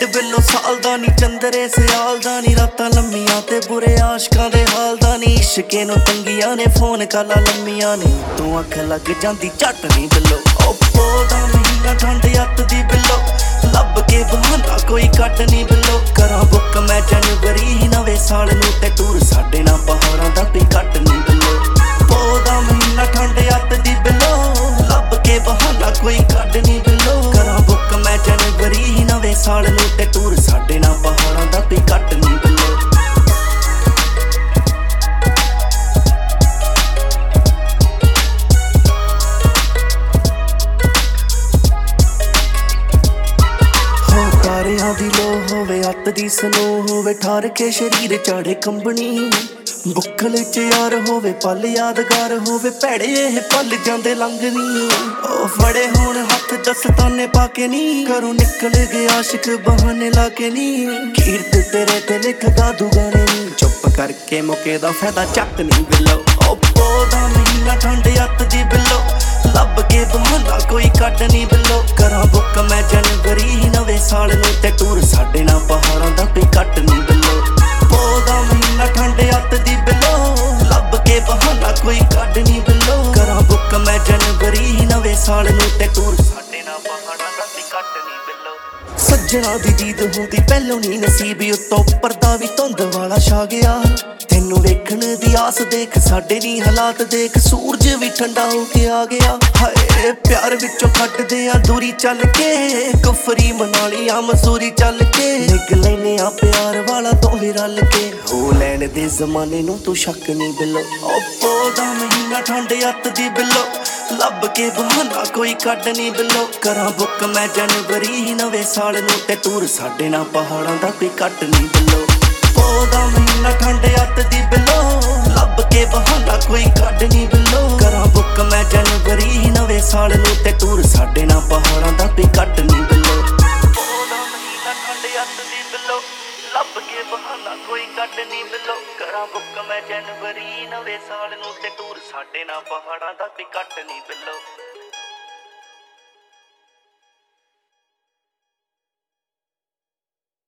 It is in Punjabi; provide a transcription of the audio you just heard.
ਛੱਡ ਬਿੱਲੋ ਸਾਲ ਦਾ ਨੀ ਚੰਦਰੇ ਸਿਆਲ ਦਾ ਨੀ ਰਾਤਾਂ ਲੰਮੀਆਂ ਤੇ ਬੁਰੇ ਆਸ਼ਕਾਂ ਦੇ ਹਾਲ ਦਾ ਨੀ ਇਸ਼ਕੇ ਨੂੰ ਤੰਗੀਆਂ ਨੇ ਫੋਨ ਕਾਲਾਂ ਲੰਮੀਆਂ ਨੇ ਤੂੰ ਅੱਖ ਲੱਗ ਜਾਂਦੀ ਝੱਟ ਨੀ ਬਿੱਲੋ ਓਪੋ ਦਾ ਮਹੀਨਾ ਠੰਡ ਅੱਤ ਦੀ ਬਿੱਲੋ ਲੱਭ ਕੇ ਬਹਾਨਾ ਕੋਈ ਕੱਢ ਨੀ ਬਿੱਲੋ ਕਰਾਂ ਬੁੱਕ ਮੈਂ ਜਨਵਰੀ ਨਵੇਂ ਸਾਲ ਨੂੰ ਤੇ ਟੂਰ ਸਾਡੇ ਨਾਲ ਪਹਾੜਾਂ ਦਾ ਕੋਈ ਕੱਟ ਨੀ ਬਿੱਲੋ ਪੋ ਦਾ ਮਹੀਨਾ ਠੰਡ ਅੱਤ ਦੀ ਬਿੱਲੋ ਲੱਭ ਕੇ ਬਹਾਨਾ ਕੋਈ ਕੱਢ ਨੀ ਬਿੱਲੋ ਕਰਾਂ ਬੁੱਕ ਮੈਂ ਜਨਵਰੀ ਨਵੇਂ ਸਾਲ ਨੂੰ ਤੇ ਟੂਰ ਸਾਡੇ ਨਾਲ ਪਹਾੜਾਂ ਦਾ ਕੋਈ ਕੱਟ ਨੀ ਬਿੱਲੋ ਤਾਰਿਆਂ ਦੀ ਲੋ ਹੋਵੇ ਅੱਤ ਦੀ ਸਨੋ ਹੋਵੇ ਠਾਰ ਕੇ ਸ਼ਰੀਰ ਚਾੜੇ ਕੰਬਣੀ ਬੁੱਕਲ ਚ ਯਾਰ ਹੋਵੇ ਪਲ ਯਾਦਗਾਰ ਹੋਵੇ ਭੈੜੇ ਇਹ ਪਲ ਜਾਂਦੇ ਲੰਘਨੀ ਉਹ ਫੜੇ ਹੋਣ ਹੱਥ ਦਸਤਾਨੇ ਪਾ ਕੇ ਨੀ ਘਰੋਂ ਨਿਕਲ ਗਏ ਆਸ਼ਿਕ ਬਹਾਨੇ ਲਾ ਕੇ ਨੀ ਕੀਰਤ ਤੇਰੇ ਤੇ ਲਿਖਦਾ ਦੂ ਗਾਣੇ ਨੀ ਚੁੱਪ ਕਰਕੇ ਮੁਕੇ ਦਾ ਫਾਇਦਾ ਚੱਕ ਨੀ ਬਿੱਲੋ ਓਪੋ ਦਾ ਮਹੀਨਾ ਠੰਡ ਅੱਤ ਦੀ ਬਿੱਲੋ ਲੱਭ ਕੇ ਬਹਾਨਾ ਕੋਈ ਕੱਢ ਨੀ ਬਿੱਲੋ ਕਰਾਂ ਬੁੱਕ ਮੈਂ ਜਨਵਰੀ ਨਵੇਂ ਸਾਲ ਨੂੰ ਤੇ ਟੂਰ ਸਾਡੇ ਨਾਲ ਪਹਾੜਾਂ ਦਾ ਕੋਈ ਕੱਟ ਨੀ ਬਿੱਲੋ ਪੋ ਦਾ ਮਹੀਨਾ ਠੰਡ ਅੱਤ ਦੀ ਬਿੱਲੋ ਲੱਭ ਕੇ ਬਹਾਨਾ ਕੋਈ ਕੱਢ ਨੀ ਬਿੱਲੋ ਕਰਾਂ ਬੁੱਕ ਮੈਂ ਜਨਵਰੀ ਨਵੇਂ ਸਾਲ ਨੂੰ ਤੇ ਟੂਰ ਸਾਡੇ ਨਾਲ ਪਹਾੜਾਂ ਦਾ ਕੋਈ ਕੱਟ ਨੀ ਬਿੱਲੋ ਸੱਜਣਾ ਦੀ ਦੀਦ ਹੁੰਦੀ ਪਹਿਲੋਂ ਨੀ ਨਸੀਬ ਉੱਤੋਂ ਪਰਦਾ ਵੀ ਧੁੰਦ ਵਾਲਾ ਛਾ ਗਿਆ ਤੈਨੂੰ ਵੇਖਣ ਦੀ ਆਸ ਦੇਖ ਸਾਡੇ ਨੀ ਹਾਲਾਤ ਦੇਖ ਸੂਰਜ ਵੀ ਠੰਡਾ ਹੋ ਕੇ ਆ ਗਿਆ ਹਾਏ ਪਿਆਰ ਵਿੱਚੋਂ ਕੱਟਦੇ ਆ ਦੂਰੀ ਚੱਲ ਕੇ ਕੁਫਰੀ ਮਨਾਲੀ ਆ ਮਸੂਰੀ ਚੱਲ ਕੇ ਨਿਗ ਲੈਨੇ ਆ ਪਿਆਰ ਵਾਲਾ ਦੋਹੇ ਰਲ ਕੇ ਹੋ ਲੈਣ ਦੇ ਜ਼ਮਾਨੇ ਨੂੰ ਤੂੰ ਸ਼ੱਕ ਨੀ ਬਿੱਲੋ ਓਪੋ ਦਾ ਮਹੀਨਾ ਠੰਡ ਅੱਤ ਦੀ ਬਿੱਲੋ ਲੱਭ ਕੇ ਬਹਾਨਾ ਕੋਈ ਕੱਢ ਨੀ ਬਿੱਲੋ ਕਰਾਂ ਬੁੱਕ ਮੈਂ ਜਨਵਰੀ ਨਵੇਂ ਸਾਲ ਨੂੰ ਤੇ ਟੂਰ ਸਾਡੇ ਨਾਲ ਪਹਾੜਾਂ ਦਾ ਕੋਈ ਕੱਟ ਨੀ ਬਿੱਲੋ ਪੋ ਦਾ ਮਹੀਨਾ ਠੰਡ ਅੱਤ ਦੀ ਬਿੱਲੋ ਲੱਭ ਕੇ ਬਹਾਨਾ ਕੋਈ ਕੱਢ ਨੀ ਬਿੱਲੋ ਕਰਾਂ ਬੁੱਕ ਮੈਂ ਜਨਵਰੀ ਨਵੇਂ ਸਾਲ ਨੂੰ ਤੇ ਟੂਰ ਸਾਡੇ ਨਾਲ ਪਹਾੜਾਂ ਦਾ ਕੋਈ ਕੱਟ ਨੀ ਬਿੱਲੋ ਪੋ ਦਾ ਮਹੀਨਾ ਠੰਡ ਅੱਤ ਦੀ ਬਿੱਲੋ ਲੱਭ ਕੇ ਬਹਾਨਾ ਕੋਈ ਕੱਢ ਨੀ ਬਿੱਲੋ ਕਰਾਂ ਬੁੱਕ ਮੈਂ ਜਨਵਰੀ ਨਵੇਂ ਸਾਲ ਨੂੰ ਤੇ ਟੂਰ ਸਾਡੇ ਨਾਲ ਪਹਾੜਾਂ ਦਾ ਕੋਈ ਕੱਟ ਨੀ ਬਿੱਲੋ